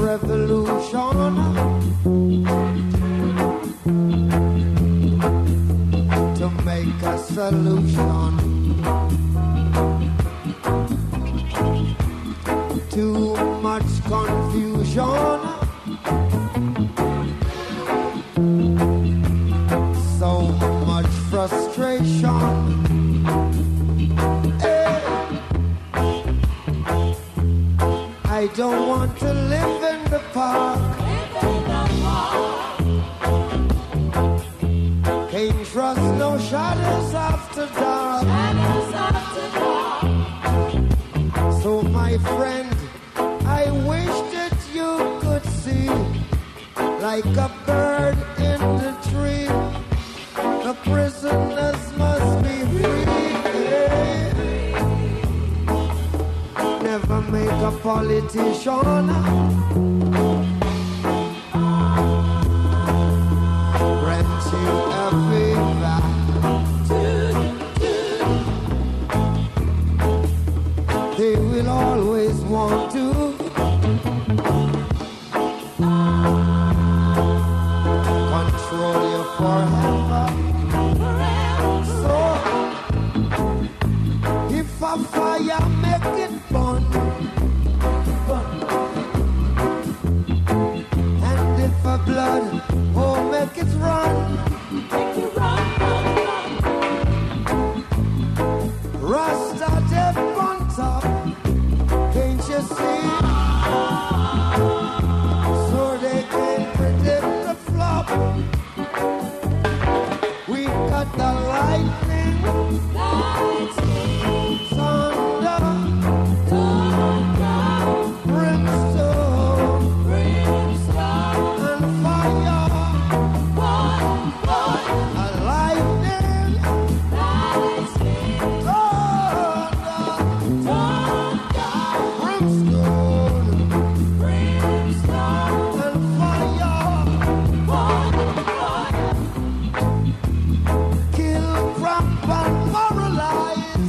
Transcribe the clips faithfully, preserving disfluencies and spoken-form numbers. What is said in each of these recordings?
revolution to make a solution. Too much confusion, so much frustration. Hey. I don't want to live in the park. Can't trust no shadows after dark. So my friend, I wish that you could see, like a bird in the tree, the prisoners must be free. Never make a politician grant you a favor. They will always want to control you forever. So if a fire make it burn, and if a blood, oh, make it run, make it run, run, run. Rasta death on top, can't you see? So they can predict the flop. We got the lightning, lightning, thunder, thunder, brimstone, brimstone, and fire, fire, fire. A lightning, lightning, thunder, thunder, brimstone, brimstone, and fire, fire, fire. Kill, cramp, and paralyze.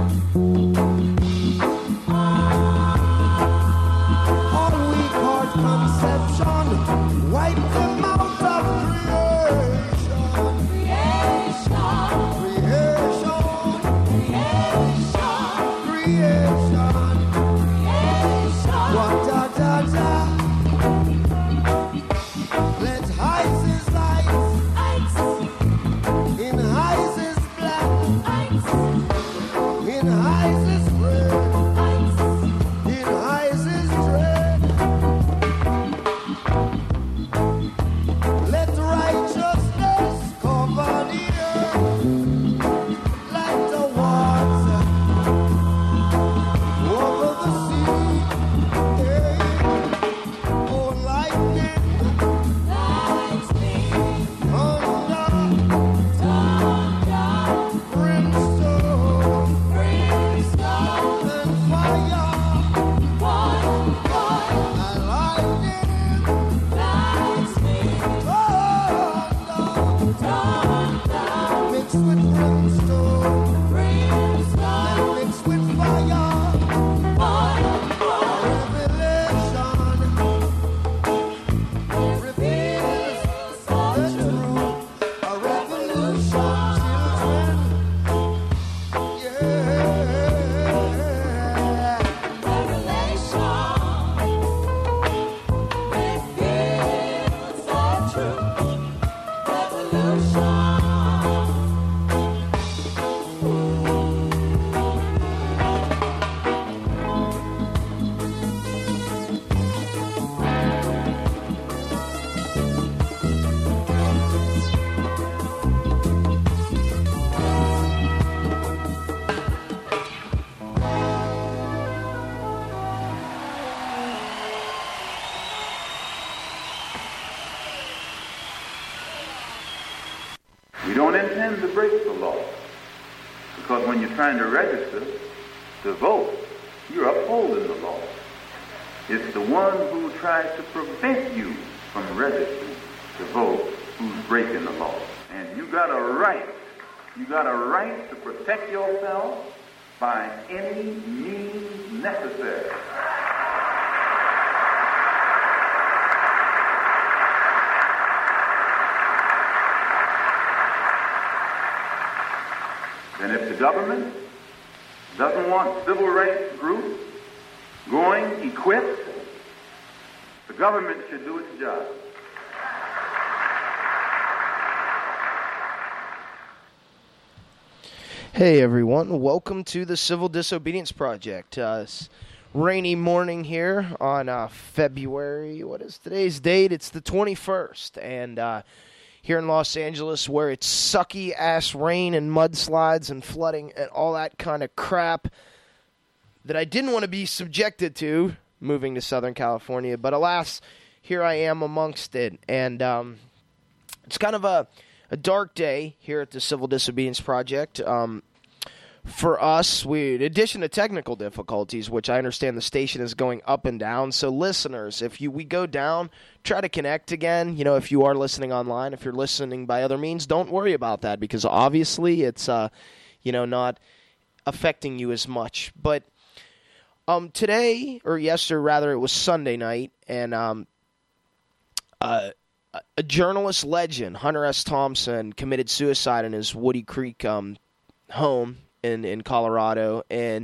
All weak heart conception, wipe them out of creation. Creation, creation, creation, creation. What da da da. Let ice is ice, ice. In ice is black, ice. In ice is red, ice. In ice is red. Let righteousness cover the earth like the water over the sea. Hey. Oh, lightning, lightning, thunder, thunder, brimstone, brimstone, and fire, fire, fire. A lightning, lightning, thunder, thunder, mixed with brimstone, brimstone, and mixed with fire, fire, fire. Revelation reveals the truth. A revolution, children. Yeah. Revelation reveals the truth. Revolution. We don't intend to break the law, because when you're trying to register to vote, you're upholding the law. It's the one who tries to prevent you from registering to vote who's breaking the law. And you got a right, you got a right to protect yourself by any means necessary. And if the government doesn't want civil rights groups going equipped, the government should do its job. Hey everyone, welcome to the Civil Disobedience Project. Uh, it's rainy morning here on uh, February, what is today's date? It's the twenty-first, and uh, here in Los Angeles where it's sucky ass rain and mudslides and flooding and all that kind of crap that I didn't want to be subjected to moving to Southern California, but alas, here I am amongst it, and um, it's kind of a A dark day here at the Civil Disobedience Project. Um, for us, we, in addition to technical difficulties, which I understand the station is going up and down. So, listeners, if you we go down, try to connect again. You know, if you are listening online, if you're listening by other means, don't worry about that because obviously it's, uh, you know, not affecting you as much. But um, today, or yesterday, rather, it was Sunday night, and um, uh. a journalist legend, Hunter S. Thompson, committed suicide in his Woody Creek um, home in, in Colorado, and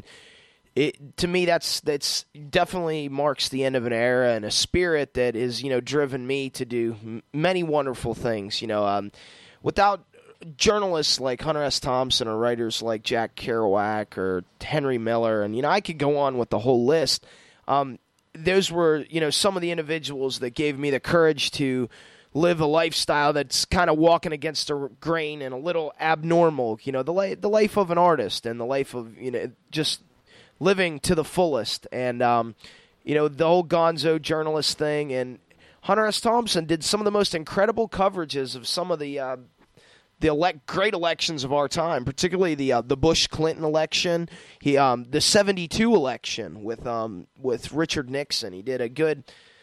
it to me that's that's definitely marks the end of an era and a spirit that is you know driven me to do m- many wonderful things. You know, um, without journalists like Hunter S. Thompson or writers like Jack Kerouac or Henry Miller, and you know I could go on with the whole list. Um, those were you know some of the individuals that gave me the courage to live a lifestyle that's kind of walking against the grain and a little abnormal, you know, the li- the life of an artist and the life of, you know, just living to the fullest. And, um, you know, the whole gonzo journalist thing. And Hunter S. Thompson did some of the most incredible coverages of some of the uh, the elect- great elections of our time, particularly the uh, the Bush-Clinton election, he um, the seventy-two election with um, with Richard Nixon. He did a good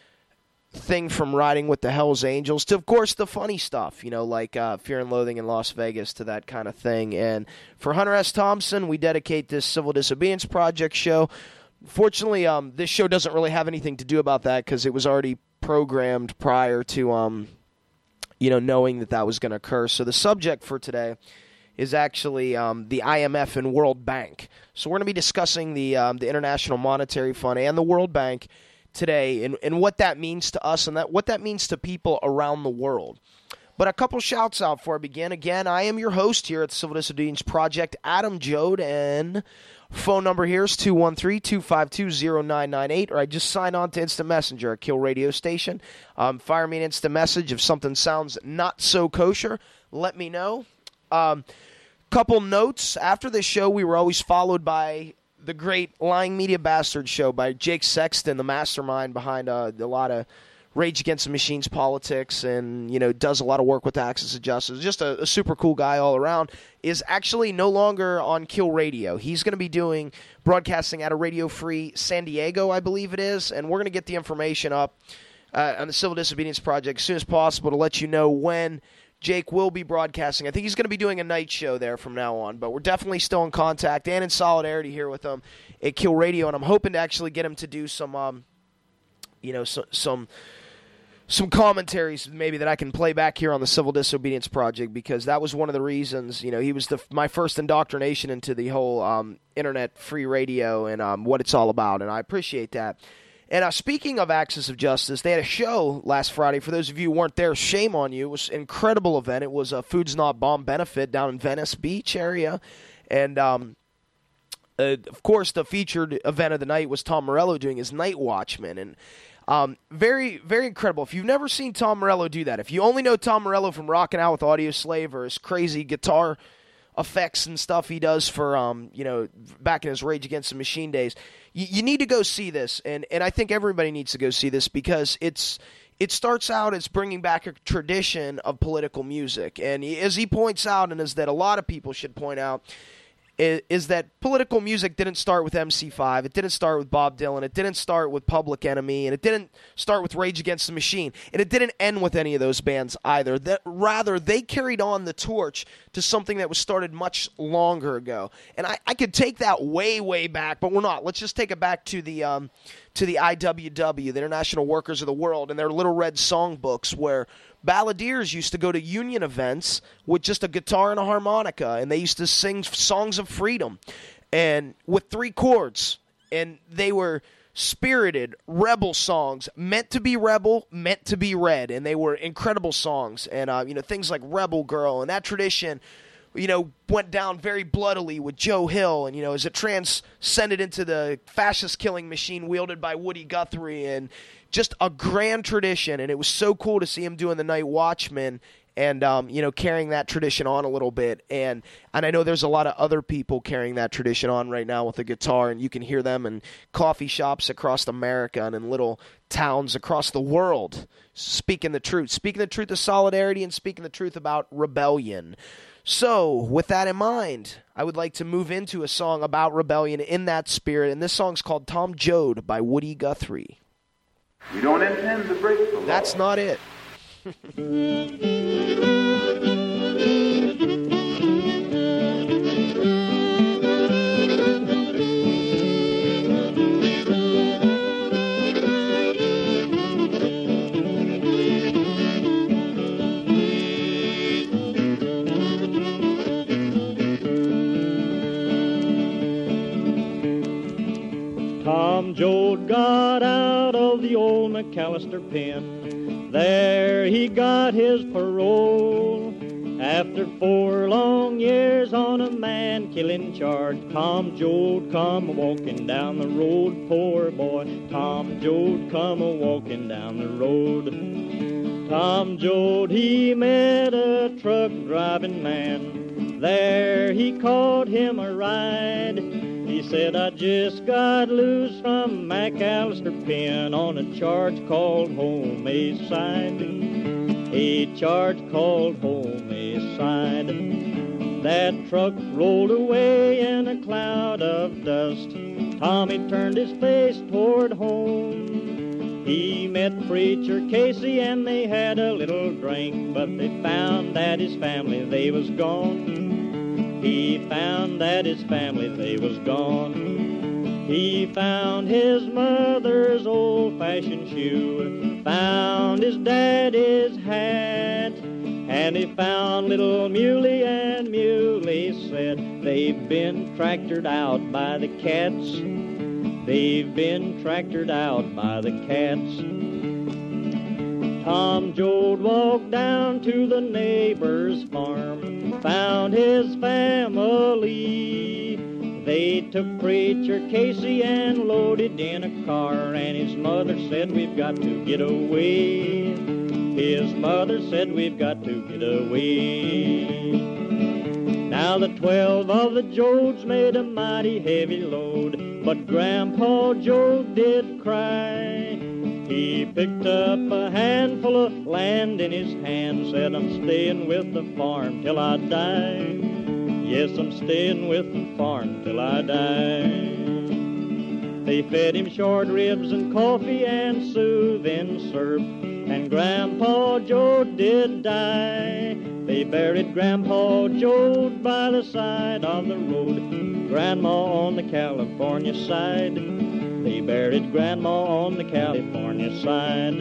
thing from riding with the Hells Angels to, of course, the funny stuff, you know, like uh, Fear and Loathing in Las Vegas to that kind of thing. And for Hunter S. Thompson, we dedicate this Civil Disobedience Project show. Fortunately, um, this show doesn't really have anything to do about that because it was already programmed prior to, um, you know, knowing that that was going to occur. So the subject for today is actually um, the I M F and World Bank. So we're going to be discussing the um, the International Monetary Fund and the World Bank today, and, and what that means to us and that what that means to people around the world. But a couple shouts out before I begin. Again, I am your host here at the Civil Disobedience Project, Adam Jode, and phone number here is two one three, two five two, zero nine nine eight, or I just sign on to Instant Messenger at Kill Radio Station. Um, fire me an instant message if something sounds not so kosher. Let me know. Um, couple notes. After this show, we were always followed by the great Lying Media Bastard show by Jake Sexton, the mastermind behind uh, a lot of Rage Against the Machines politics and, you know, does a lot of work with Access to Justice. Just a, a super cool guy all around. Is actually no longer on Kill Radio. He's going to be doing broadcasting at a Radio Free San Diego, I believe it is, and we're going to get the information up uh, on the Civil Disobedience Project as soon as possible to let you know when Jake will be broadcasting. I think he's going to be doing a night show there from now on, but we're definitely still in contact and in solidarity here with him at Kill Radio, and I'm hoping to actually get him to do some, um, you know, so, some some commentaries maybe that I can play back here on the Civil Disobedience Project, because that was one of the reasons, you know, he was the my first indoctrination into the whole um, internet free radio and um, what it's all about, and I appreciate that. And uh, speaking of Access of Justice, they had a show last Friday. For those of you who weren't there, shame on you. It was an incredible event. It was a Foods Not Bomb benefit down in Venice Beach area. And, um, uh, of course, the featured event of the night was Tom Morello doing his Night Watchman. And um, very, very incredible. If you've never seen Tom Morello do that, if you only know Tom Morello from Rockin' Out with Audioslave or his crazy guitar effects and stuff he does for, um, you know, back in his Rage Against the Machine days, you, you need to go see this, and, and I think everybody needs to go see this because it's it starts out as bringing back a tradition of political music, and as he points out, and as that a lot of people should point out, is, is that political music didn't start with M C five, it didn't start with Bob Dylan, it didn't start with Public Enemy, and it didn't start with Rage Against the Machine, and it didn't end with any of those bands either. That rather, they carried on the torch to something that was started much longer ago. And I, I could take that way, way back, but we're not. Let's just take it back to the um, to the I W W, the International Workers of the World, and their little red songbooks where balladeers used to go to union events with just a guitar and a harmonica, and they used to sing songs of freedom and with three chords, and they were spirited rebel songs, meant to be rebel, meant to be read, and they were incredible songs. And uh, you know, things like Rebel Girl, and that tradition, you know, went down very bloodily with Joe Hill, and you know, as it transcended into the fascist killing machine wielded by Woody Guthrie, and just a grand tradition. And it was so cool to see him doing the Night Watchman, and um, you know, carrying that tradition on a little bit. And and I know there's a lot of other people carrying that tradition on right now with the guitar, and you can hear them in coffee shops across America and in little towns across the world, speaking the truth, speaking the truth of solidarity and speaking the truth about rebellion. So, with that in mind, I would like to move into a song about rebellion in that spirit, and this song's called Tom Joad by Woody Guthrie. We don't intend to break the law. That's not it. Tom Joad got out of the old McAllister pen. There he got his parole. After four long years on a man-killing charge, Tom Joad come a-walking down the road, poor boy. Tom Joad come a-walking down the road. Tom Joad, he met a truck-driving man. There he caught him a ride. He said, I just got loose from McAllister pen on a charge called homicide. A charge called homicide. That truck rolled away in a cloud of dust. Tommy turned his face toward home. He met Preacher Casey and they had a little drink, but they found that his family, they was gone. He found that his family, they was gone. He found his mother's old-fashioned shoe, found his daddy's hat, and he found little Muley, and Muley said, they've been tractored out by the cats. They've been tractored out by the cats. Tom Joad walked down to the neighbor's farm, found his family. They took Preacher Casey and loaded in a car, and his mother said, we've got to get away. His mother said, we've got to get away. Now the twelve of the Joads made a mighty heavy load, but Grandpa Joad did cry. He picked up a handful of land in his hand, said, I'm staying with the farm till I die. Yes, I'm staying with the farm till I die. They fed him short ribs and coffee and soothing syrup, and Grandpa Joad did die. They buried Grandpa Joad by the side of the road, Grandma on the California side. They buried Grandma on the California side.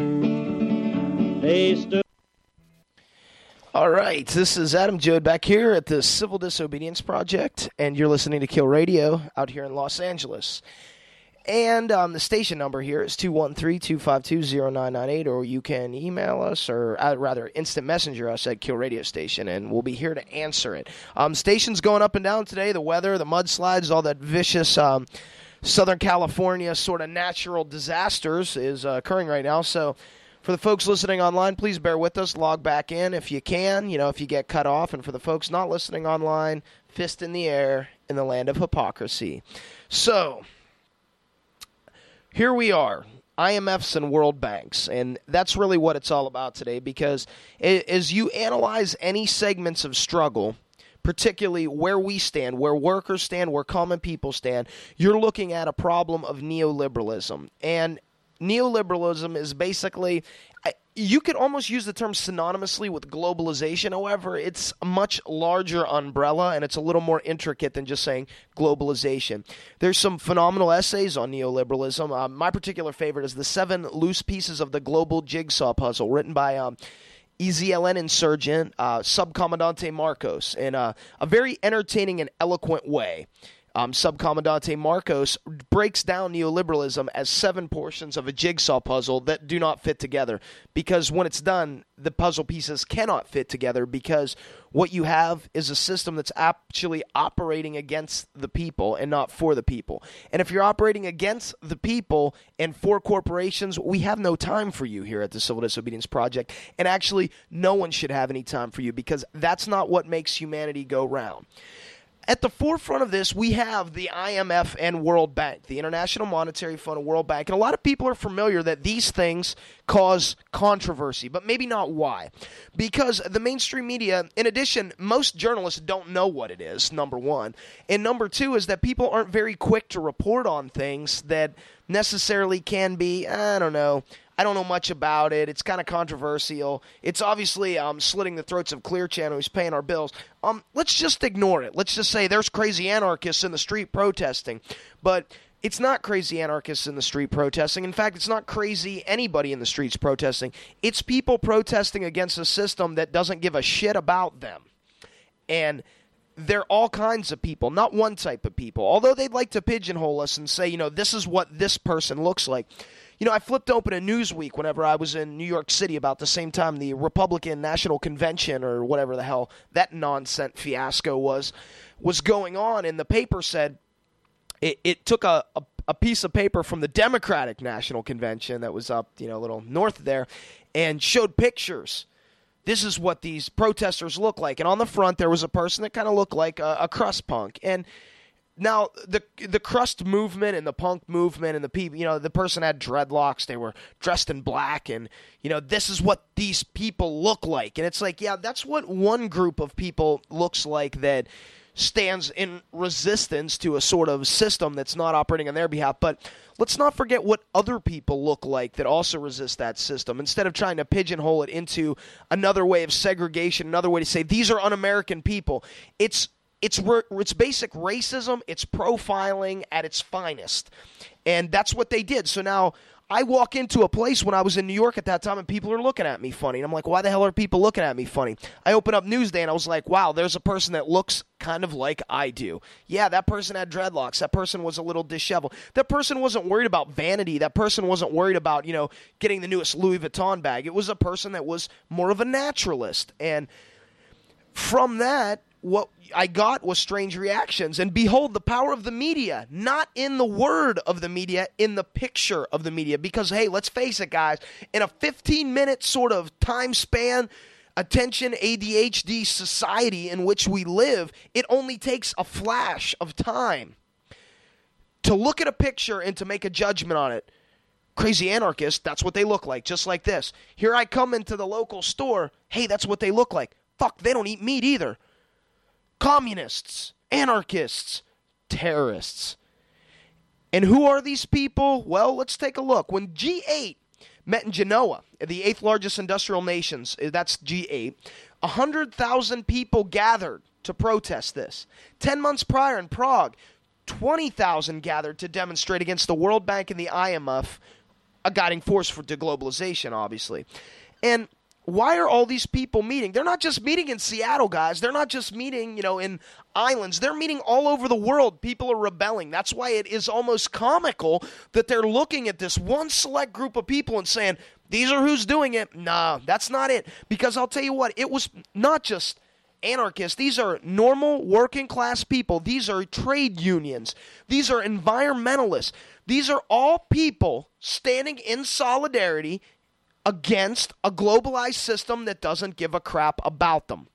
They stood. All right, this is Adam Joad back here at the Civil Disobedience Project, and you're listening to Kill Radio out here in Los Angeles. And um, the station number here is two one three, two five two, zero nine nine eight, or you can email us, or uh, rather instant messenger us at Kill Radio Station, and we'll be here to answer it. Um, station's going up and down today. The weather, the mudslides, all that vicious um, Southern California sort of natural disasters is uh, occurring right now. So for the folks listening online, please bear with us. Log back in if you can, you know, if you get cut off. And for the folks not listening online, fist in the air in the land of hypocrisy. So here we are, I M Fs and World Banks, and that's really what it's all about today, because as you analyze any segments of struggle, particularly where we stand, where workers stand, where common people stand, you're looking at a problem of neoliberalism. And neoliberalism is basically, you could almost use the term synonymously with globalization. However, it's a much larger umbrella, and it's a little more intricate than just saying globalization. There's some phenomenal essays on neoliberalism. Uh, my particular favorite is The Seven Loose Pieces of the Global Jigsaw Puzzle, written by um, E Z L N insurgent uh, Subcomandante Marcos, in uh, a very entertaining and eloquent way. Um, Subcomandante Marcos breaks down neoliberalism as seven portions of a jigsaw puzzle that do not fit together, because when it's done, the puzzle pieces cannot fit together, because what you have is a system that's actually operating against the people and not for the people. And if you're operating against the people and for corporations, we have no time for you here at the Civil Disobedience Project. And actually, no one should have any time for you, because that's not what makes humanity go round. At the forefront of this, we have the I M F and World Bank, the International Monetary Fund and World Bank. And a lot of people are familiar that these things cause controversy, but maybe not why. Because the mainstream media, in addition, most journalists don't know what it is, number one. And number two is that people aren't very quick to report on things that necessarily can be, I don't know, I don't know much about it. It's kind of controversial. It's obviously um, slitting the throats of Clear Channel, who's paying our bills. Um, let's just ignore it. Let's just say there's crazy anarchists in the street protesting. But it's not crazy anarchists in the street protesting. In fact, it's not crazy anybody in the streets protesting. It's people protesting against a system that doesn't give a shit about them. And they're all kinds of people, not one type of people. Although they'd like to pigeonhole us and say, you know, this is what this person looks like. You know, I flipped open a Newsweek whenever I was in New York City about the same time the Republican National Convention, or whatever the hell that nonsense fiasco was, was going on. And the paper said it, it took a, a, a piece of paper from the Democratic National Convention that was up, you know, a little north there, and showed pictures. This is what these protesters look like. And on the front, there was a person that kind of looked like a, a crust punk. And now, the the crust movement and the punk movement and the people, you know, the person had dreadlocks, they were dressed in black, and, you know, this is what these people look like. And it's like, yeah, that's what one group of people looks like that stands in resistance to a sort of system that's not operating on their behalf. But let's not forget what other people look like that also resist that system. Instead of trying to pigeonhole it into another way of segregation, another way to say these are un-American people, it's It's it's basic racism. It's profiling at its finest. And that's what they did. So now I walk into a place when I was in New York at that time, and people are looking at me funny. And I'm like, why the hell are people looking at me funny? I open up Newsday, and I was like, wow, there's a person that looks kind of like I do. Yeah, that person had dreadlocks. That person was a little disheveled. That person wasn't worried about vanity. That person wasn't worried about, you know, getting the newest Louis Vuitton bag. It was a person that was more of a naturalist. And from that, what I got was strange reactions. And behold, the power of the media, not in the word of the media, in the picture of the media. Because, hey, let's face it, guys, in a fifteen-minute sort of time span, attention A D H D society in which we live, it only takes a flash of time to look at a picture and to make a judgment on it. Crazy anarchists, that's what they look like, just like this. Here I come into the local store, hey, that's what they look like. Fuck, they don't eat meat either. Communists, anarchists, terrorists. And who are these people? Well, let's take a look. When G eight met in Genoa, the eighth largest industrial nations, that's G eight, one hundred thousand people gathered to protest this. Ten months prior in Prague, twenty thousand gathered to demonstrate against the World Bank and the I M F, a guiding force for deglobalization, obviously. And why are all these people meeting? They're not just meeting in Seattle, guys. They're not just meeting, you know, in islands. They're meeting all over the world. People are rebelling. That's why it is almost comical that they're looking at this one select group of people and saying, these are who's doing it. Nah, that's not it. Because I'll tell you what, it was not just anarchists. These are normal working class people. These are trade unions. These are environmentalists. These are all people standing in solidarity against a globalized system that doesn't give a crap about them.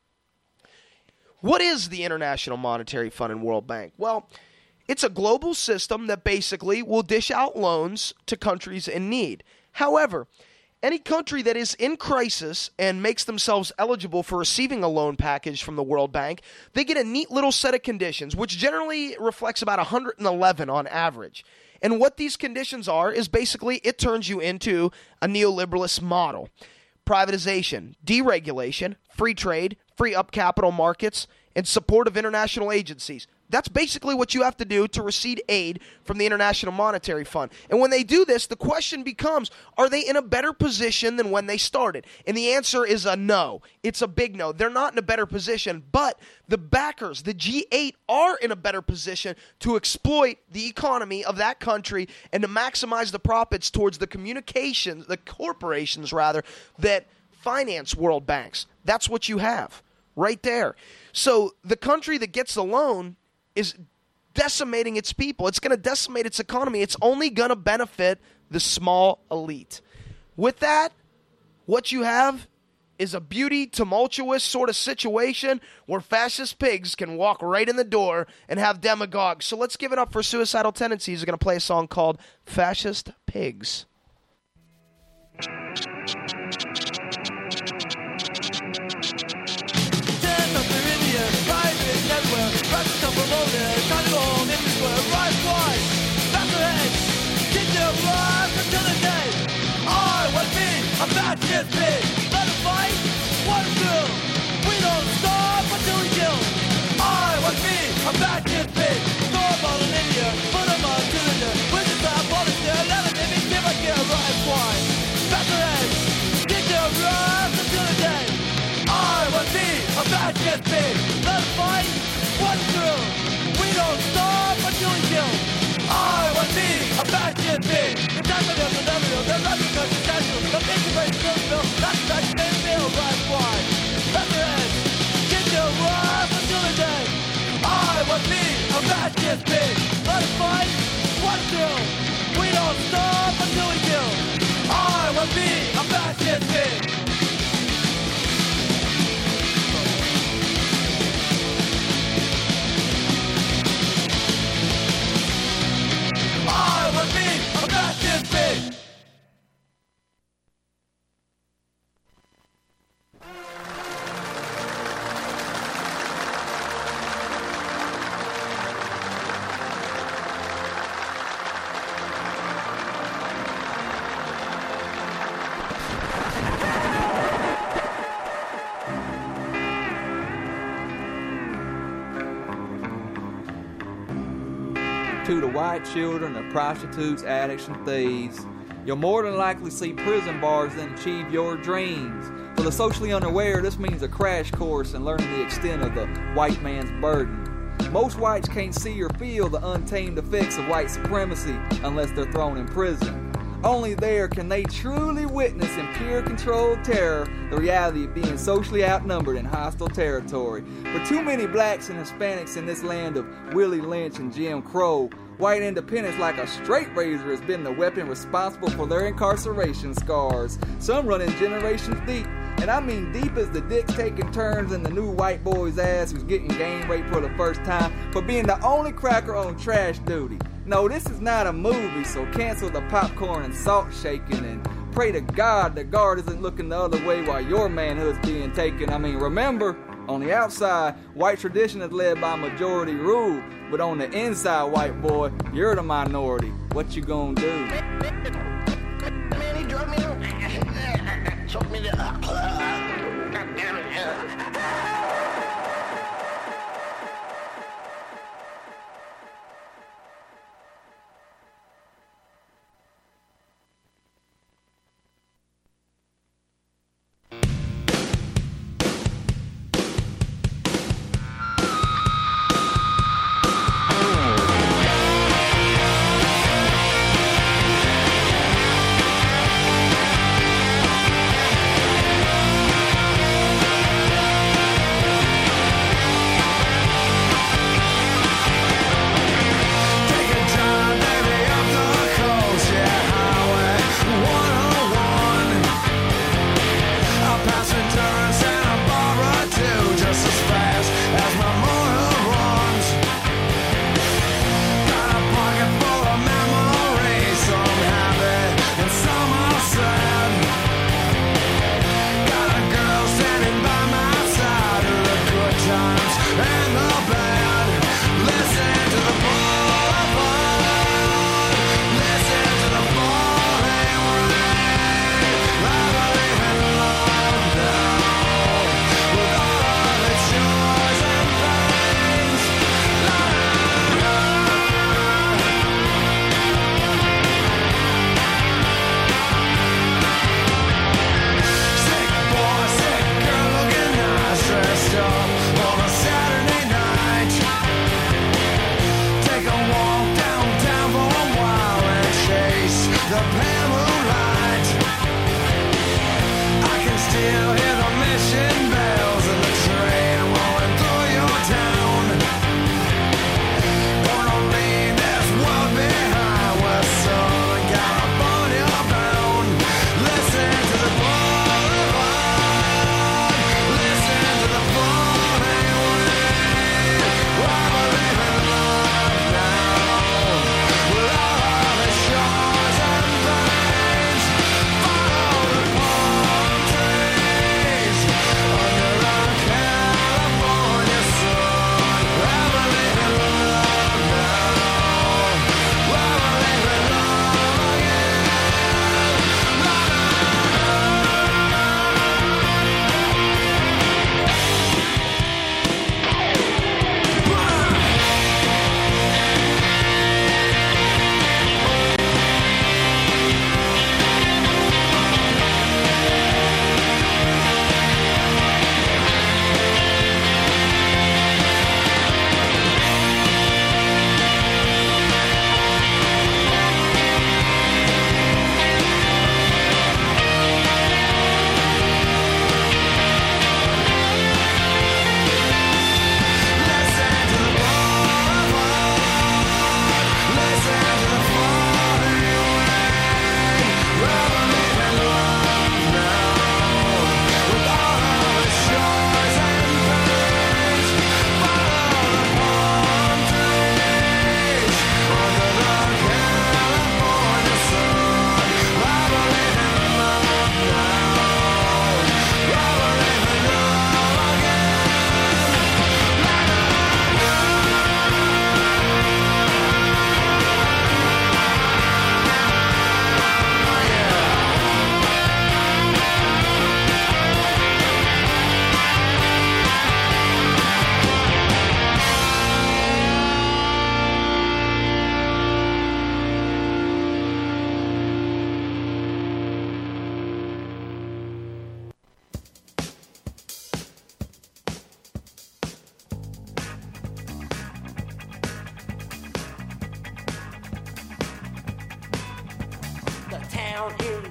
What is the International Monetary Fund and World Bank? Well, it's a global system that basically will dish out loans to countries in need. However, any country that is in crisis and makes themselves eligible for receiving a loan package from the World Bank, they get a neat little set of conditions, which generally reflects about one hundred eleven on average. And what these conditions are is basically it turns you into a neoliberalist model. Privatization, deregulation, free trade, free up capital markets, and support of international agencies. That's basically what you have to do to receive aid from the International Monetary Fund. And when they do this, the question becomes, are they in a better position than when they started? And the answer is a no. It's a big no. They're not in a better position, but the backers, the G eight, are in a better position to exploit the economy of that country and to maximize the profits towards the communications, the corporations rather, that finance world banks. That's what you have right there. So the country that gets the loan is decimating its people. It's going to decimate its economy. It's only going to benefit the small elite. With that, what you have is a beauty, tumultuous sort of situation where fascist pigs can walk right in the door and have demagogues. So let's give it up for Suicidal Tendencies. They're going to play a song called Fascist Pigs. A fascist pig, let us fight, what to do? We don't stop until we kill. I want me, a fascist pig, throw a ball in India, put them on cylinder, with the top on the stair, let them maybe give a kill, right swine. Fascist heads, get your rise until the day. I want me, a fascist pig, let us fight, what to do? We don't stop until we kill. I want me, a fascist pig, the time of the devil, the love because it's national, the basic race will fill, that's the same meal, right swine. Fascist, get your rise until the day. I want me, a fascist pig, let us fight, what to do? We don't stop until we kill. I want me, a fascist pig. I want me, a fascist pig. To the white children of prostitutes, addicts, and thieves, you'll more than likely see prison bars than achieve your dreams. For the socially unaware, this means a crash course in learning the extent of the white man's burden. Most whites can't see or feel the untamed effects of white supremacy unless they're thrown in prison. Only there can they truly witness in pure controlled terror the reality of being socially outnumbered in hostile territory. For too many blacks and Hispanics in this land of Willie Lynch and Jim Crow, white independence like a straight razor has been the weapon responsible for their incarceration scars. Some running generations deep, and I mean deep as the dick's taking turns in the new white boy's ass who's getting game raped for the first time for being the only cracker on trash duty. No, this is not a movie, so cancel the popcorn and salt shaking and pray to God the guard isn't looking the other way while your manhood's being taken. I mean, remember, on the outside, white tradition is led by majority rule, but on the inside, white boy, you're the minority. What you gonna do? Man, he drug me to... Choked me to... God damn it.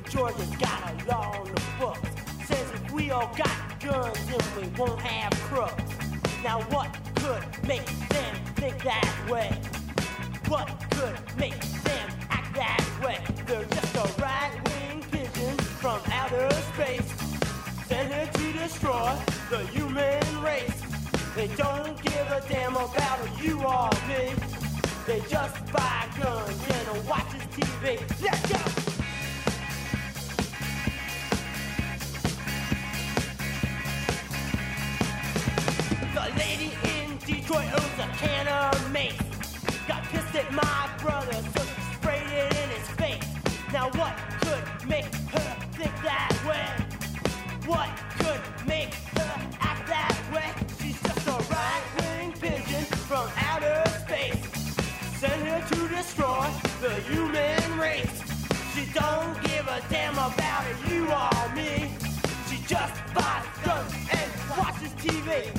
Georgia's got a law on the books. Says if we all got guns, then we won't have crooks. Now what could make them think that way? What could make them act that way? They're just a right-wing pigeon from outer space, sent here to destroy the human race. They don't give a damn about you or me. They just buy guns and watch his T V. Let's go! The lady in Detroit owns a can of mace. Got pissed at my brother, so she sprayed it in his face. Now what could make her think that way? What could make her act that way? She's just a right-wing pigeon from outer space, sent here to destroy the human race. She don't give a damn about you or me. She just buys guns and watches T V.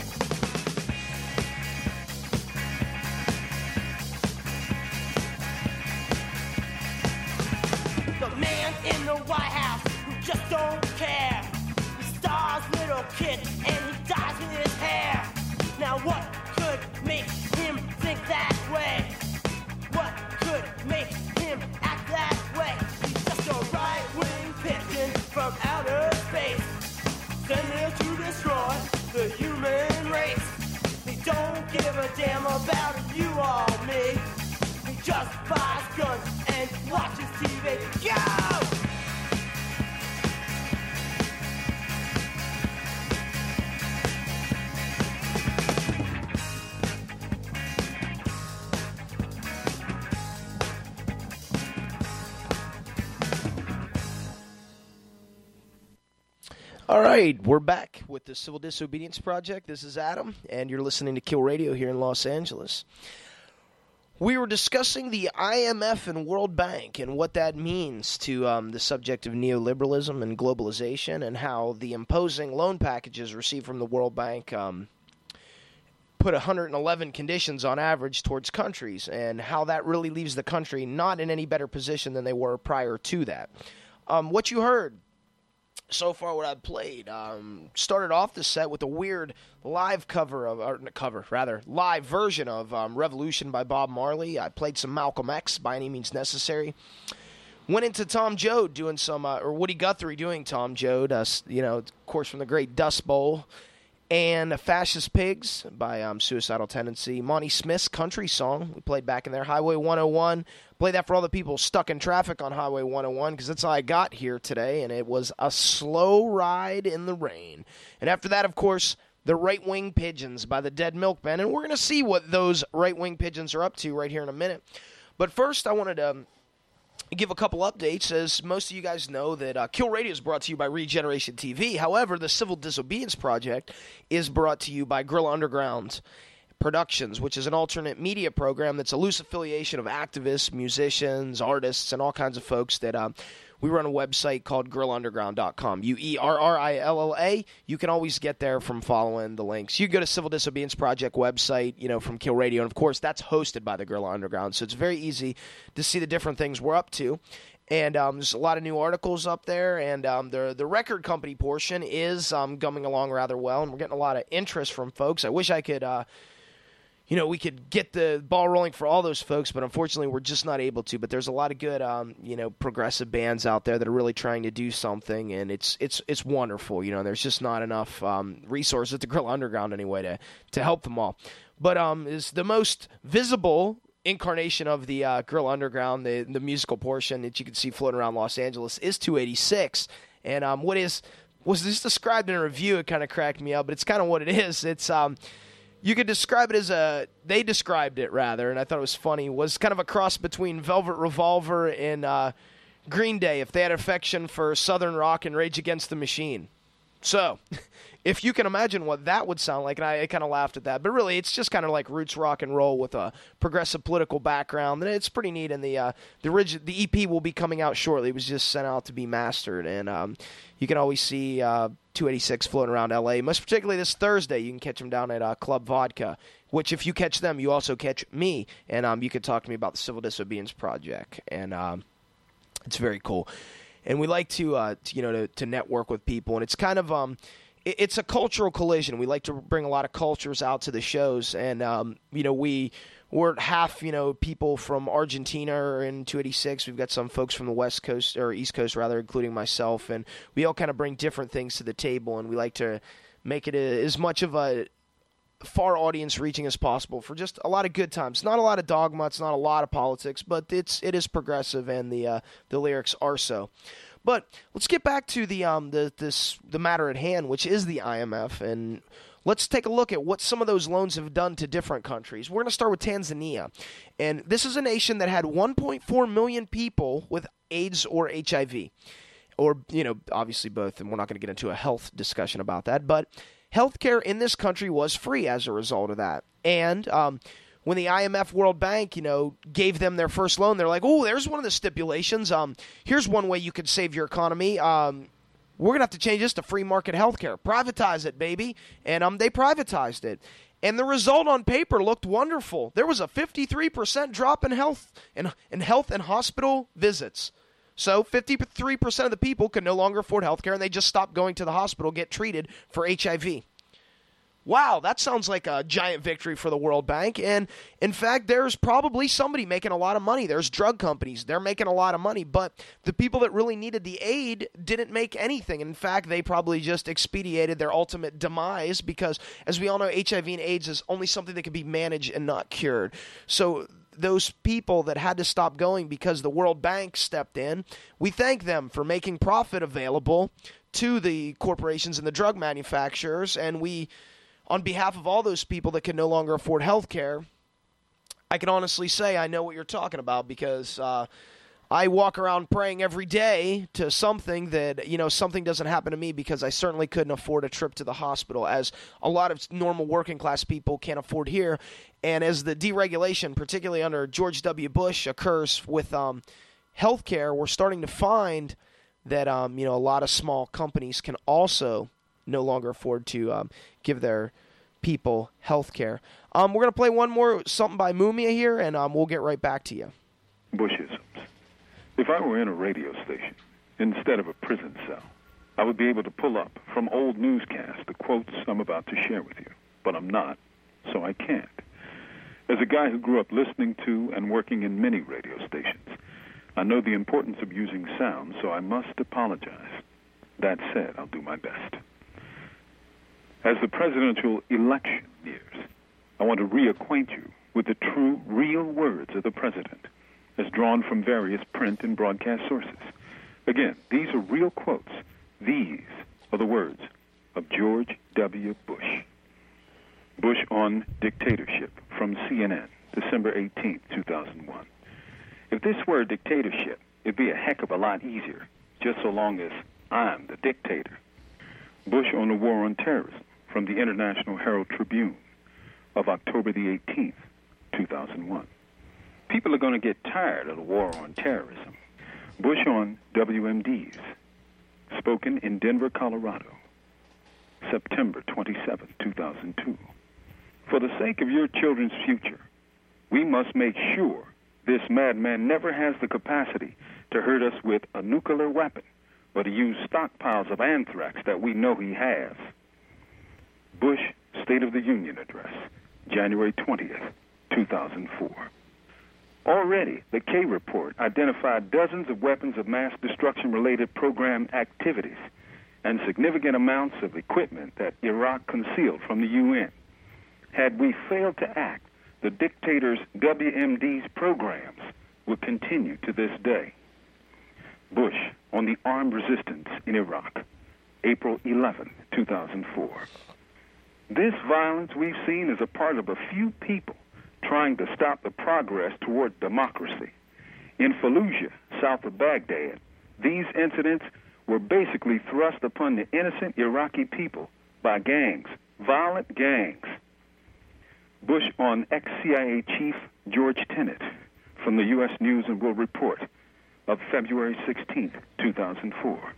The man in the White House who just don't care. He stars little kids and he dyes his hair. Now what could make him think that way? What could make him act that way? He's just a right-wing pigeon from outer space, sent here to destroy the human race. He don't give a damn about you or me. He just buys guns and watches T V. Go! All right, we're back with the Civil Disobedience Project. This is Adam, and you're listening to Kill Radio here in Los Angeles. We were discussing the I M F and World Bank and what that means to um, the subject of neoliberalism and globalization, and how the imposing loan packages received from the World Bank um, put one hundred eleven conditions on average towards countries, and how that really leaves the country not in any better position than they were prior to that. Um, what you heard so far, what I've played, um, started off the set with a weird live cover of, or cover rather, live version of um, Revolution by Bob Marley. I played some Malcolm X, By Any Means Necessary. Went into Tom Joad doing some, uh, or Woody Guthrie doing Tom Joad, uh, you know, of course from the great Dust Bowl. And Fascist Pigs by um, Suicidal Tendency. Monty Smith's country song we played back in there. Highway one oh one. Played that for all the people stuck in traffic on Highway one oh one, because that's how I got here today, and it was a slow ride in the rain. And after that, of course, the Right-Wing Pigeons by the Dead Milkmen. And we're going to see what those Right-Wing Pigeons are up to right here in a minute. But first, I wanted to give a couple updates. As most of you guys know, that uh, Kill Radio is brought to you by Regeneration T V. However, the Civil Disobedience Project is brought to you by Guerrilla Underground Productions, which is an alternate media program that's a loose affiliation of activists, musicians, artists, and all kinds of folks that um, we run a website called guerrilla underground dot com. U E R R I L L A. You can always get there from following the links. You can go to Civil Disobedience Project website, you know, from Kill Radio, and of course that's hosted by the Guerrilla Underground, so it's very easy to see the different things we're up to. And um, there's a lot of new articles up there, and um, the the record company portion is um, coming along rather well, and we're getting a lot of interest from folks. I wish I could... Uh, You know, we could get the ball rolling for all those folks, but unfortunately we're just not able to. But there's a lot of good, um, you know, progressive bands out there that are really trying to do something, and it's it's it's wonderful. You know, there's just not enough um, resources at the Guerrilla Underground anyway to, to help them all. But um, is the most visible incarnation of the uh, Guerrilla Underground, the, the musical portion that you can see floating around Los Angeles, is two eighty-six. And um, what is was this described in a review? It kind of cracked me up, but it's kind of what it is. It's... Um, You could describe it as a, they described it rather, and I thought it was funny, was kind of a cross between Velvet Revolver and uh, Green Day, if they had affection for Southern rock and Rage Against the Machine. So, if you can imagine what that would sound like, and I, I kind of laughed at that, but really it's just kind of like roots rock and roll with a progressive political background, and it's pretty neat, and the uh, the, origi- the E P will be coming out shortly. It was just sent out to be mastered, and um, you can always see uh, two eighty-six floating around L A, most particularly this Thursday. You can catch them down at uh, Club Vodka, which if you catch them, you also catch me, and um, you can talk to me about the Civil Disobedience Project, and um, it's very cool. and we like to, uh, to you know, to, to network with people, and it's kind of um, it, it's a cultural collision. We like to bring a lot of cultures out to the shows, and um, you know, we. We're half, you know, people from Argentina are in two eighty-six. We've got some folks from the West Coast, or East Coast rather, including myself, and we all kind of bring different things to the table, and we like to make it a, as much of a far audience reaching as possible for just a lot of good times. Not a lot of dogma, it's not a lot of politics, but it's it is progressive, and the uh, the lyrics are so. But let's get back to the um the this the matter at hand, which is the I M F, and let's take a look at what some of those loans have done to different countries. We're going to start with Tanzania. And this is a nation that had one point four million people with AIDS or H I V. Or, you know, obviously both, and we're not going to get into a health discussion about that. But healthcare in this country was free as a result of that. And um, when the I M F World Bank, you know, gave them their first loan, they're like, oh, there's one of the stipulations. Um, here's one way you could save your economy. Um We're going to have to change this to free market healthcare. Privatize it, baby. And um, they privatized it. And the result on paper looked wonderful. There was a fifty-three percent drop in health in, in health and hospital visits. So fifty-three percent of the people could no longer afford healthcare, and they just stopped going to the hospital, get treated for H I V. Wow, that sounds like a giant victory for the World Bank. And, in fact, there's probably somebody making a lot of money. There's drug companies. They're making a lot of money. But the people that really needed the aid didn't make anything. In fact, they probably just expedited their ultimate demise because, as we all know, H I V and AIDS is only something that can be managed and not cured. So those people that had to stop going because the World Bank stepped in, we thank them for making profit available to the corporations and the drug manufacturers, and we... On behalf of all those people that can no longer afford health care, I can honestly say I know what you're talking about because uh, I walk around praying every day to something that, you know, something doesn't happen to me because I certainly couldn't afford a trip to the hospital, as a lot of normal working class people can't afford here. And as the deregulation, particularly under George W. Bush, occurs with um, health care, we're starting to find that, um, you know, a lot of small companies can also no longer afford to um, give their people health care. Um, we're going to play one more something by Mumia here, and um, we'll get right back to you. Bushisms. If I were in a radio station instead of a prison cell, I would be able to pull up from old newscasts the quotes I'm about to share with you. But I'm not, so I can't. As a guy who grew up listening to and working in many radio stations, I know the importance of using sound, so I must apologize. That said, I'll do my best. As the presidential election nears, I want to reacquaint you with the true, real words of the president, as drawn from various print and broadcast sources. Again, these are real quotes. These are the words of George W. Bush. Bush on dictatorship, from C N N, December eighteenth, two thousand one. If this were a dictatorship, it'd be a heck of a lot easier, just so long as I'm the dictator. Bush on the war on terrorism, from the International Herald Tribune of October the eighteenth, two thousand one. People are going to get tired of the war on terrorism. Bush on W M Ds, spoken in Denver, Colorado, September twenty-seventh, two thousand two. For the sake of your children's future, we must make sure this madman never has the capacity to hurt us with a nuclear weapon or to use stockpiles of anthrax that we know he has. Bush State of the Union Address, January twentieth, two thousand four. Already, the K report identified dozens of weapons of mass destruction-related program activities and significant amounts of equipment that Iraq concealed from the U N. Had we failed to act, the dictator's W M D's programs would continue to this day. Bush on the armed resistance in Iraq, April eleventh, two thousand four. This violence we've seen is a part of a few people trying to stop the progress toward democracy. In Fallujah, south of Baghdad, these incidents were basically thrust upon the innocent Iraqi people by gangs, violent gangs. Bush on ex-C I A chief George Tenet, from the U S News and World Report of February sixteenth, two thousand four.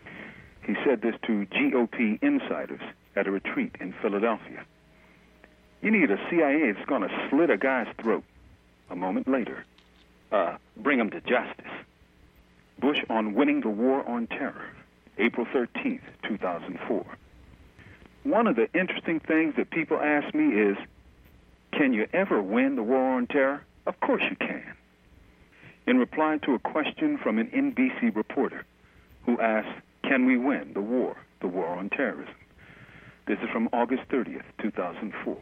He said this to G O P insiders at a retreat in Philadelphia. You need a C I A that's going to slit a guy's throat. A moment later, uh, bring him to justice. Bush on winning the war on terror, April thirteenth, two thousand four. One of the interesting things that people ask me is, can you ever win the war on terror? Of course you can. In reply to a question from an N B C reporter who asked, can we win the war, the war on terrorism? This is from August thirtieth, two thousand four.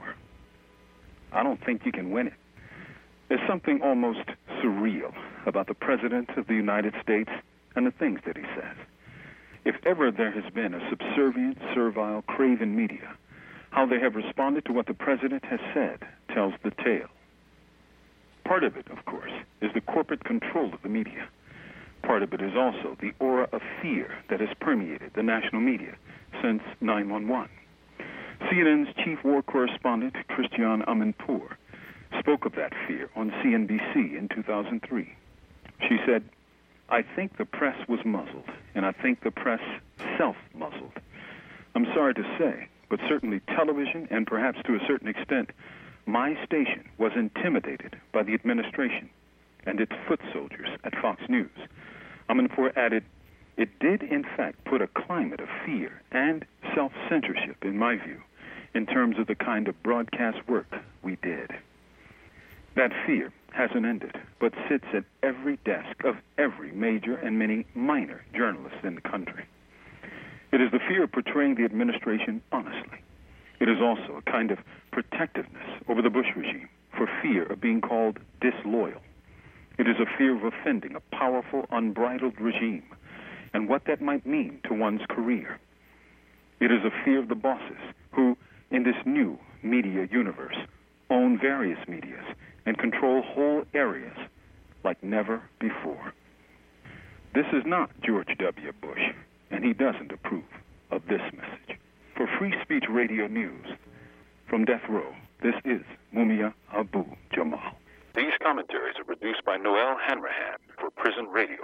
I don't think you can win it. There's something almost surreal about the President of the United States and the things that he says. If ever there has been a subservient, servile, craven media, how they have responded to what the President has said tells the tale. Part of it, of course, is the corporate control of the media. Part of it is also the aura of fear that has permeated the national media since nine one one. C N N's chief war correspondent, Christiane Amanpour, spoke of that fear on C N B C in two thousand three. She said, I think the press was muzzled, and I think the press self-muzzled. I'm sorry to say, but certainly television, and perhaps to a certain extent, my station was intimidated by the administration and its foot soldiers at Fox News. Amanpour added, it did in fact put a climate of fear and self-censorship, in my view, in terms of the kind of broadcast work we did. That fear hasn't ended, but sits at every desk of every major and many minor journalists in the country. It is the fear of portraying the administration honestly. It is also a kind of protectiveness over the Bush regime for fear of being called disloyal. It is a fear of offending a powerful, unbridled regime and what that might mean to one's career. It is a fear of the bosses who, in this new media universe, own various medias and control whole areas like never before. This is not George W. Bush, and he doesn't approve of this message. For Free Speech Radio News, from Death Row, this is Mumia Abu Jamal. These commentaries are produced by Noel Hanrahan for Prison Radio.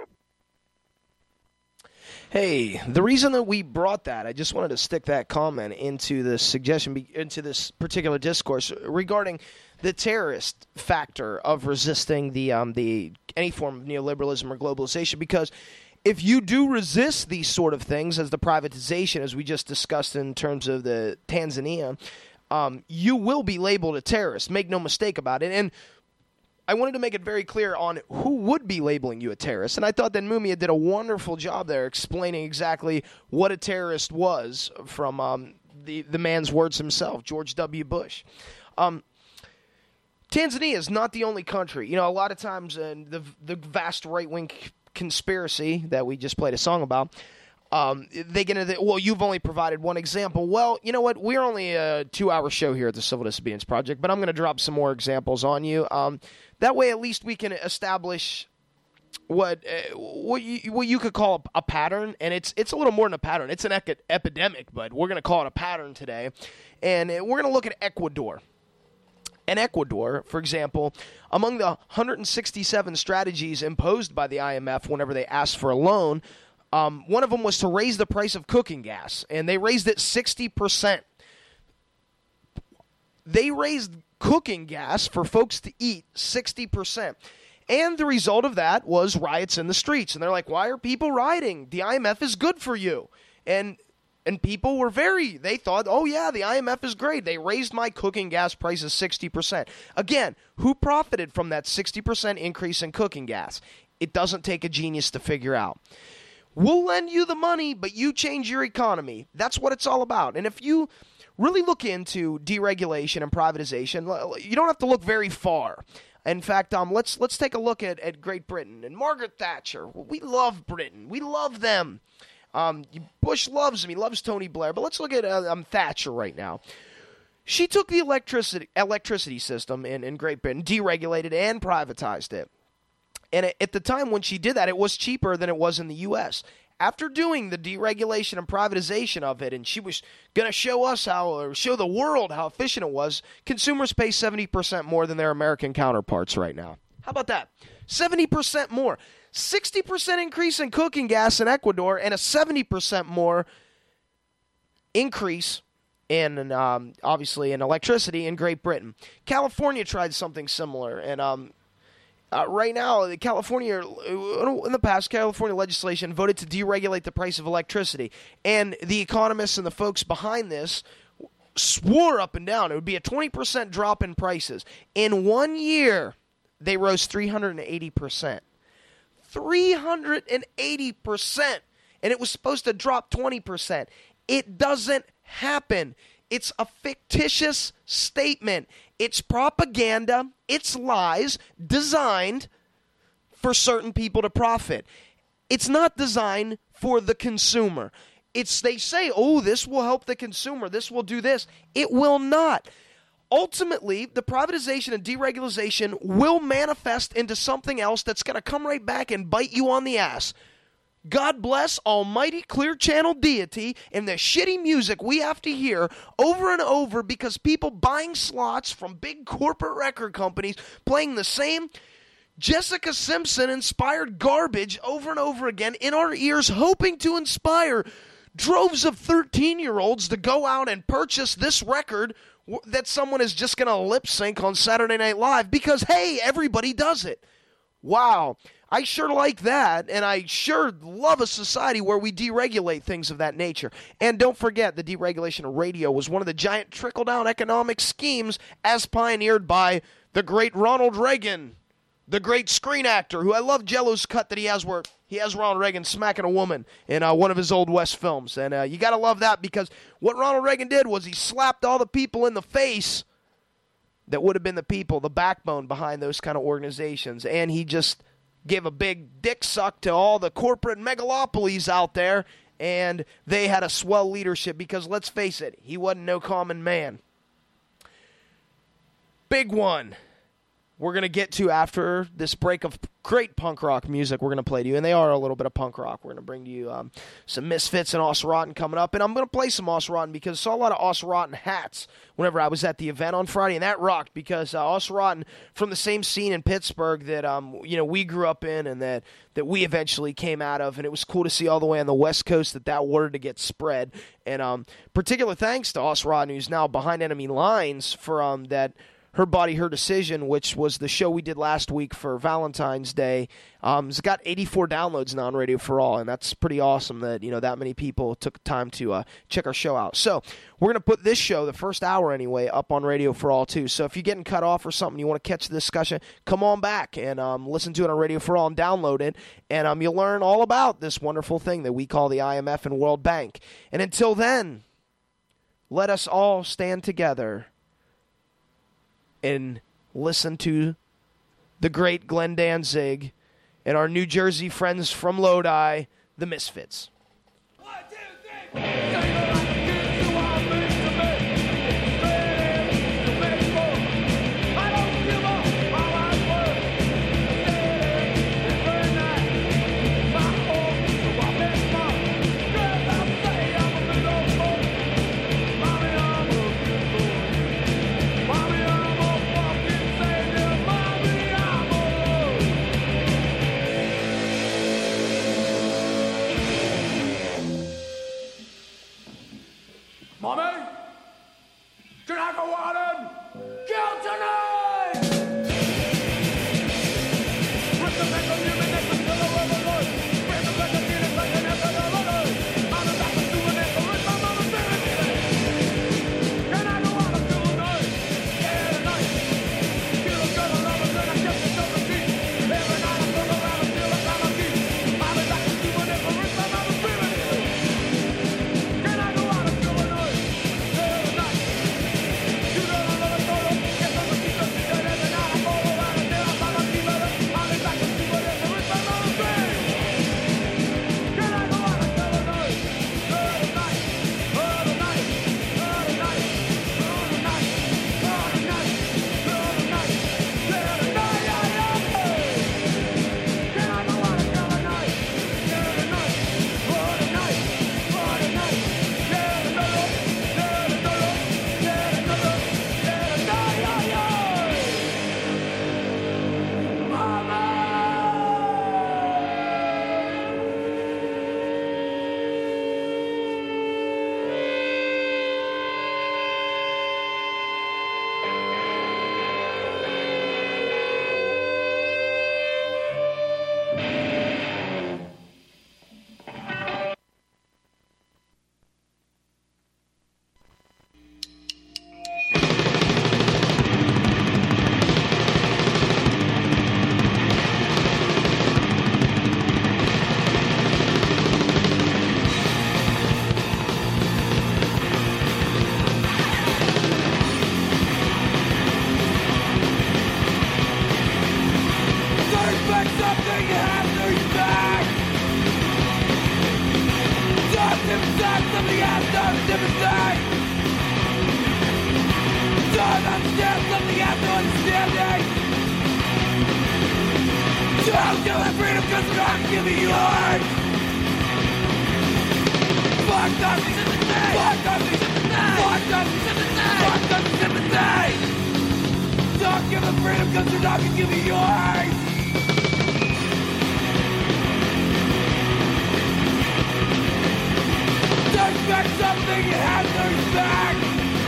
Hey, the reason that we brought that, I just wanted to stick that comment into this suggestion, into this particular discourse regarding the terrorist factor of resisting the um, the any form of neoliberalism or globalization, because if you do resist these sort of things, as the privatization, as we just discussed in terms of the Tanzania, um, you will be labeled a terrorist. Make no mistake about it. And I wanted to make it very clear on who would be labeling you a terrorist, and I thought that Mumia did a wonderful job there explaining exactly what a terrorist was from um, the, the man's words himself, George W. Bush. Um, Tanzania is not the only country. You know, a lot of times in the, the vast right-wing conspiracy that we just played a song about, Um, they get into the, well, you've only provided one example. Well, you know what? We're only a two-hour show here at the Civil Disobedience Project, but I'm going to drop some more examples on you. Um, that way, at least we can establish what uh, what, you, what you could call a, a pattern, and it's it's a little more than a pattern. It's an ec- epidemic, but we're going to call it a pattern today, and we're going to look at Ecuador. In Ecuador, for example, among the one hundred sixty-seven strategies imposed by the I M F whenever they asked for a loan, Um, one of them was to raise the price of cooking gas, and they raised it sixty percent. They raised cooking gas for folks to eat sixty percent. And the result of that was riots in the streets. And they're like, why are people rioting? The I M F is good for you. And and people were very, they thought, oh yeah, the I M F is great. They raised my cooking gas prices sixty percent. Again, who profited from that sixty percent increase in cooking gas? It doesn't take a genius to figure out. We'll lend you the money, but you change your economy. That's what it's all about. And if you really look into deregulation and privatization, you don't have to look very far. In fact, um, let's let's take a look at, at Great Britain and Margaret Thatcher. We love Britain. We love them. Um, Bush loves him. He loves Tony Blair. But let's look at uh, um, Thatcher right now. She took the electricity electricity system in, in Great Britain, deregulated and privatized it. And at the time when she did that, it was cheaper than it was in the U S. After doing the deregulation and privatization of it, and she was going to show us how, or show the world how efficient it was, consumers pay seventy percent more than their American counterparts right now. How about that? seventy percent more. sixty percent increase in cooking gas in Ecuador, and a seventy percent more increase in, um, obviously, in electricity in Great Britain. California tried something similar, and um, Uh, right now, California, in the past, California legislation voted to deregulate the price of electricity. And the economists and the folks behind this swore up and down it would be a twenty percent drop in prices. In one year, they rose three hundred eighty percent. three hundred eighty percent. And it was supposed to drop twenty percent. It doesn't happen. It's a fictitious statement. It's propaganda. It's lies designed for certain people to profit. It's not designed for the consumer. It's they say, oh, this will help the consumer. This will do this. It will not. Ultimately, the privatization and deregulation will manifest into something else that's going to come right back and bite you on the ass. God bless almighty Clear Channel deity and the shitty music we have to hear over and over because people buying slots from big corporate record companies playing the same Jessica Simpson-inspired garbage over and over again in our ears, hoping to inspire droves of thirteen-year-olds to go out and purchase this record that someone is just going to lip-sync on Saturday Night Live because, hey, everybody does it. Wow. I sure like that, and I sure love a society where we deregulate things of that nature. And don't forget, the deregulation of radio was one of the giant trickle-down economic schemes as pioneered by the great Ronald Reagan, the great screen actor, who I love Jello's cut that he has where he has Ronald Reagan smacking a woman in uh, one of his Old West films. And uh, you got to love that because what Ronald Reagan did was he slapped all the people in the face that would have been the people, the backbone behind those kind of organizations. And he just gave a big dick suck to all the corporate megalopolies out there, and they had a swell leadership because, let's face it, he wasn't no common man. Big one we're going to get to after this break of great punk rock music we're going to play to you, and they are a little bit of punk rock. We're going to bring to you um, some Misfits and Osrotten coming up, and I'm going to play some Osrotten because I saw a lot of Osrotten hats whenever I was at the event on Friday, and that rocked because uh, Osrotten, from the same scene in Pittsburgh that um, you know we grew up in and that, that we eventually came out of, and it was cool to see all the way on the West Coast that that word to get spread, and um, particular thanks to Osrotten, who's now behind enemy lines for um, that Her Body, Her Decision, which was the show we did last week for Valentine's Day. Um, it's got eighty-four downloads now on Radio for All, and that's pretty awesome that you know that many people took time to uh, check our show out. So we're going to put this show, the first hour anyway, up on Radio for All too. So if you're getting cut off or something, you want to catch the discussion, come on back and um, listen to it on Radio for All and download it, and um, you'll learn all about this wonderful thing that we call the I M F and World Bank. And until then, let us all stand together and listen to the great Glenn Danzig and our New Jersey friends from Lodi, the Misfits. One, two, three. Mommy, can I go out and kill tonight? sympathy. Don't understand something after understanding. Don't give me freedom cause I'm not giving yours. Fuck up the sympathy. Fuck up the sympathy. Fuck up the sympathy. Fuck up the sympathy. Don't give me freedom cause you're not gonna give me yours. Expect something you have to respect.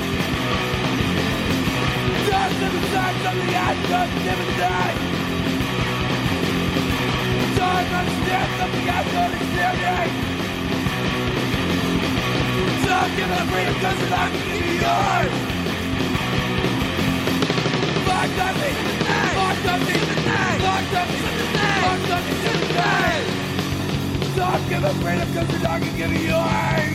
Just sympathize something you have to sympathize. Don't understand something you have to understand. Don't give up freedom cause you're not gonna give me yours. Fuck up the sympathy. Fuck up the sympathy. Fuck up the sympathy. Fuck up the sympathy. Don't give up freedom cause you're not gonna give me yours.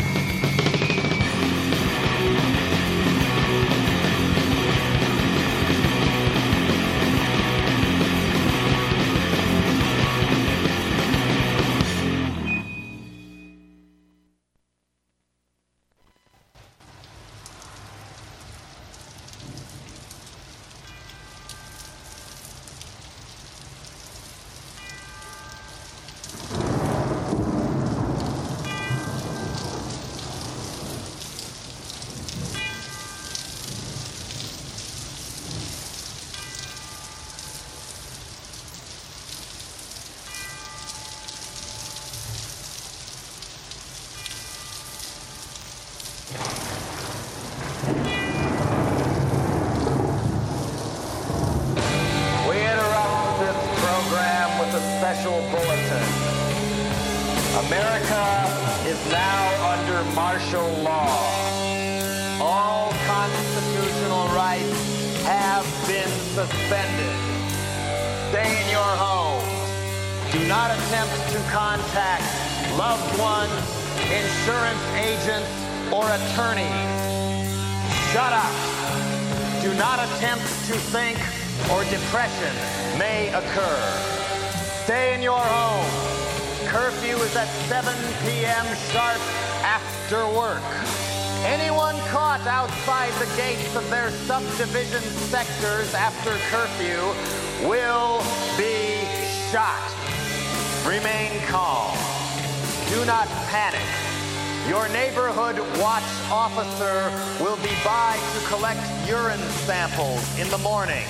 Special bulletin. America is now under martial law. All constitutional rights have been suspended. Stay in your home. Do not attempt to contact loved ones, insurance agents, or attorneys. Shut up. Do not attempt to think, or depression may occur. Stay in your home. Curfew is at seven p.m. sharp after work. Anyone caught outside the gates of their subdivision sectors after curfew will be shot. Remain calm. Do not panic. Your neighborhood watch officer will be by to collect urine samples in the morning.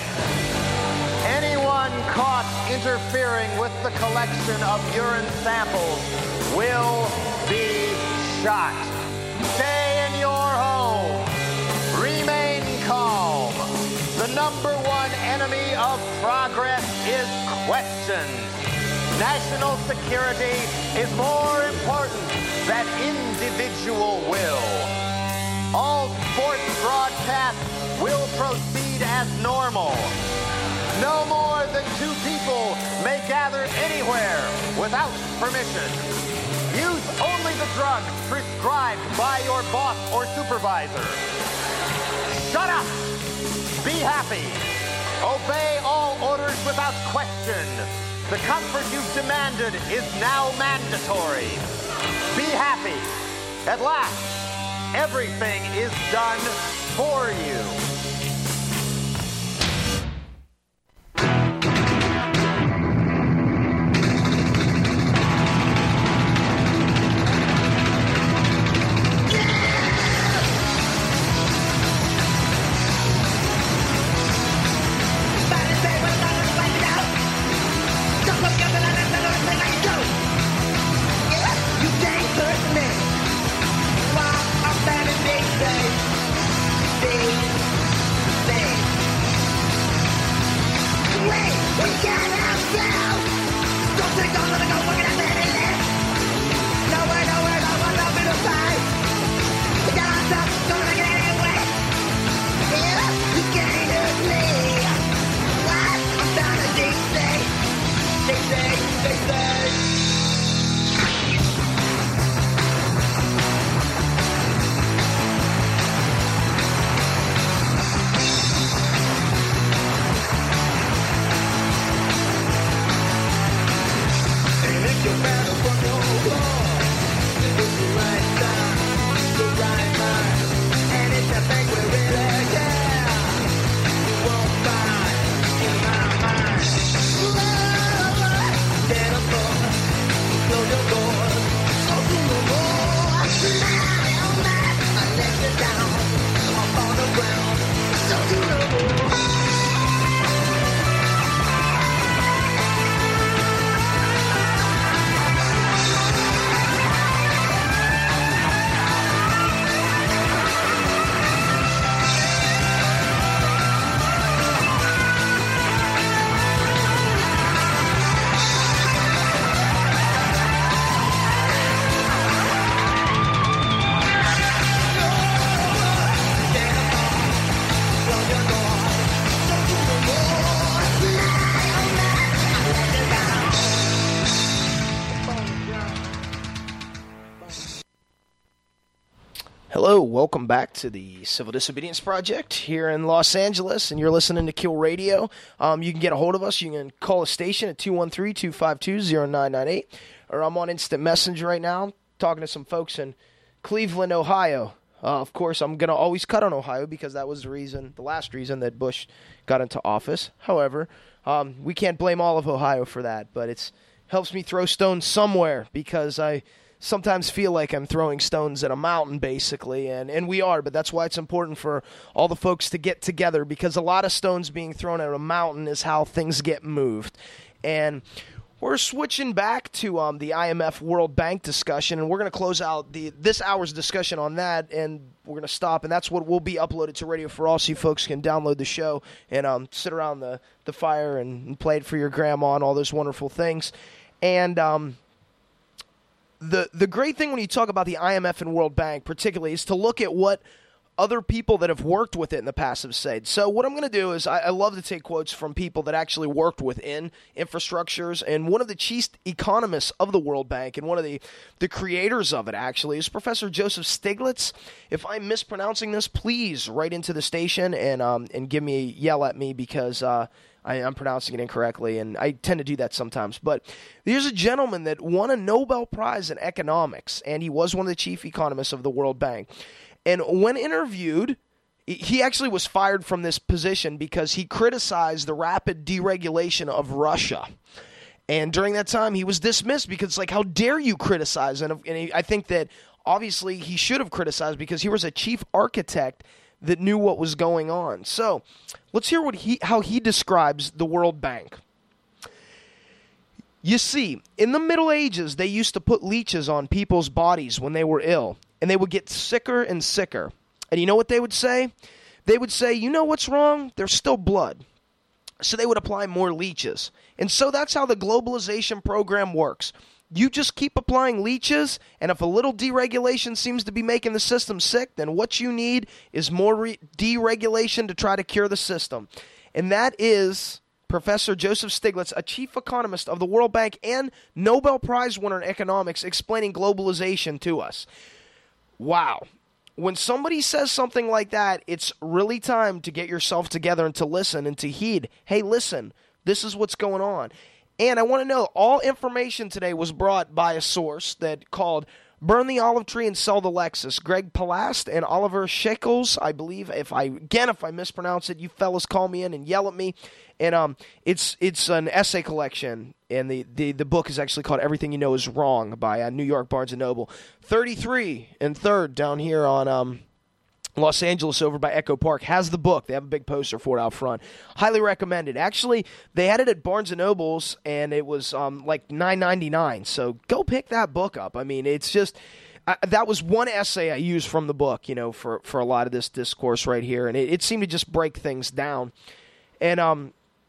Anyone caught interfering with the collection of urine samples will be shot. Stay in your home. Remain calm. The number one enemy of progress is questions. National security is more important than individual will. All sports broadcasts will proceed as normal. No more than two people may gather anywhere without permission. Use only the drugs prescribed by your boss or supervisor. Shut up! Be happy. Obey all orders without question. The comfort you've demanded is now mandatory. Be happy. At last, everything is done for you. Baby, Hello, welcome back to the Civil Disobedience Project here in Los Angeles, and you're listening to Kill Radio. Um, you can get a hold of us. You can call a station at two one three, two five two, zero nine nine eight, or I'm on Instant Messenger right now talking to some folks in Cleveland, Ohio. Uh, of course, I'm going to always cut on Ohio because that was the reason, the last reason that Bush got into office. However, um, we can't blame all of Ohio for that, but it helps me throw stones somewhere because I sometimes feel like I'm throwing stones at a mountain, basically, and, and we are, but that's why it's important for all the folks to get together, because a lot of stones being thrown at a mountain is how things get moved. And we're switching back to um, the I M F World Bank discussion, and we're going to close out the this hour's discussion on that, and we're going to stop, and that's what will be uploaded to Radio for All, so you folks can download the show and um, sit around the, the fire and, and play it for your grandma and all those wonderful things. And um The the great thing when you talk about the I M F and World Bank particularly is to look at what other people that have worked with it in the past have said. So what I'm going to do is I, I love to take quotes from people that actually worked within infrastructures, and one of the chief economists of the World Bank and one of the, the creators of it actually is Professor Joseph Stiglitz. If I'm mispronouncing this, please write into the station and um and give me yell at me because uh I, I'm pronouncing it incorrectly, and I tend to do that sometimes. But there's a gentleman that won a Nobel Prize in economics, and he was one of the chief economists of the World Bank. And when interviewed, he actually was fired from this position because he criticized the rapid deregulation of Russia. And during that time, he was dismissed because it's like, how dare you criticize? And, and he, I think that obviously he should have criticized because he was a chief architect that knew what was going on. So let's hear what he how he describes the World Bank. You see, in the Middle Ages, they used to put leeches on people's bodies when they were ill, and they would get sicker and sicker. And you know what they would say? They would say, you know what's wrong? There's still blood. So they would apply more leeches. And so that's how the globalization program works. You just keep applying leeches, and if a little deregulation seems to be making the system sick, then what you need is more re- deregulation to try to cure the system. And that is Professor Joseph Stiglitz, a chief economist of the World Bank and Nobel Prize winner in economics, explaining globalization to us. Wow. When somebody says something like that, it's really time to get yourself together and to listen and to heed. Hey, listen, this is what's going on. And I want to know, all information today was brought by a source that called Burn the Olive Tree and Sell the Lexus. Greg Palast and Oliver Shekels, I believe. If I again, if I mispronounce it, you fellas call me in and yell at me. And um, it's it's an essay collection, and the, the, the book is actually called Everything You Know Is Wrong by uh, New York Barnes and Noble. thirty-three and third down here on um, Los Angeles over by Echo Park has the book. They have a big poster for it out front. Highly recommended. Actually, they had it at Barnes and Noble's, and it was um, like nine ninety-nine. So go pick that book up. I mean, it's just uh, that was one essay I used from the book, you know, for, for a lot of this discourse right here, and it, it seemed to just break things down. And um,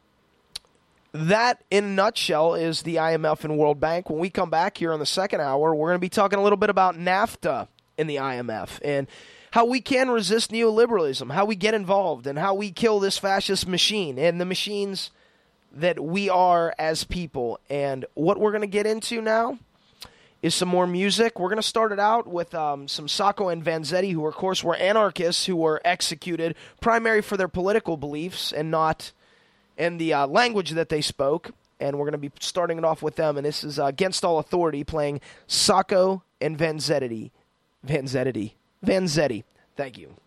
that, in a nutshell, is the I M F and World Bank. When we come back here on the second hour, we're going to be talking a little bit about NAFTA in the I M F and how we can resist neoliberalism, how we get involved, and how we kill this fascist machine and the machines that we are as people. And what we're going to get into now is some more music. We're going to start it out with um, some Sacco and Vanzetti, who, of course, were anarchists who were executed primarily for their political beliefs and not in the uh, language that they spoke. And we're going to be starting it off with them. And this is uh, Against All Authority playing Sacco and Vanzetti. Vanzetti. Vanzetti. Thank you.